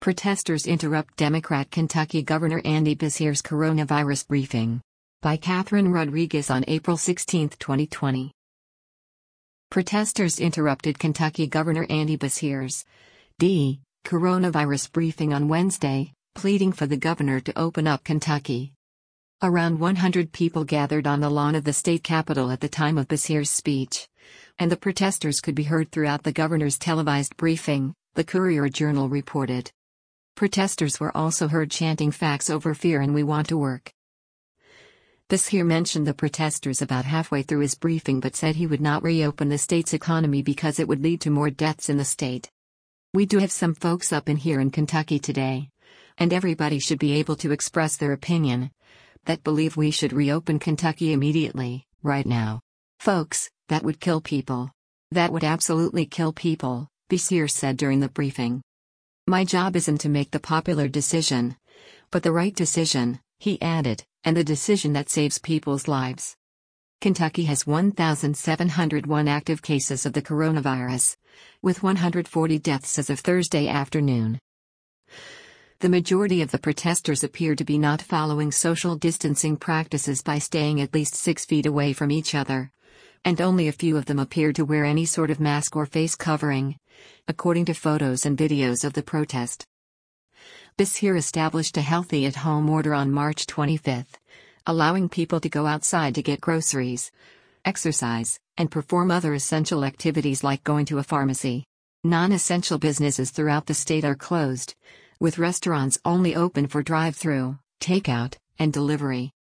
Protesters interrupt Democrat Kentucky Governor Andy Beshear's coronavirus briefing. By Catherine Rodriguez on April 16, 2020. Protesters interrupted Kentucky Governor Andy Beshear's coronavirus briefing on Wednesday, pleading for the governor to open up Kentucky. Around 100 people gathered on the lawn of the state capitol at the time of Beshear's speech, and the protesters could be heard throughout the governor's televised briefing, the Courier-Journal reported. Protesters were also heard chanting "Facts over fear" and "We want to work." Beshear mentioned the protesters about halfway through his briefing but said he would not reopen the state's economy because it would lead to more deaths in the state. "We do have some folks up in here in Kentucky today, and everybody should be able to express their opinion, that believe we should reopen Kentucky immediately, right now. Folks, that would kill people. That would absolutely kill people," Beshear said during the briefing. "My job isn't to make the popular decision, but the right decision," he added, "and the decision that saves people's lives." Kentucky has 1,701 active cases of the coronavirus, with 140 deaths as of Thursday afternoon. The majority of the protesters appear to be not following social distancing practices by staying at least 6 feet away from each other, and only a few of them appear to wear any sort of mask or face covering, according to photos and videos of the protest. Beshear established a healthy at-home order on March 25, allowing people to go outside to get groceries, exercise, and perform other essential activities like going to a pharmacy. Non-essential businesses throughout the state are closed, with restaurants only open for drive-through, takeout, and delivery.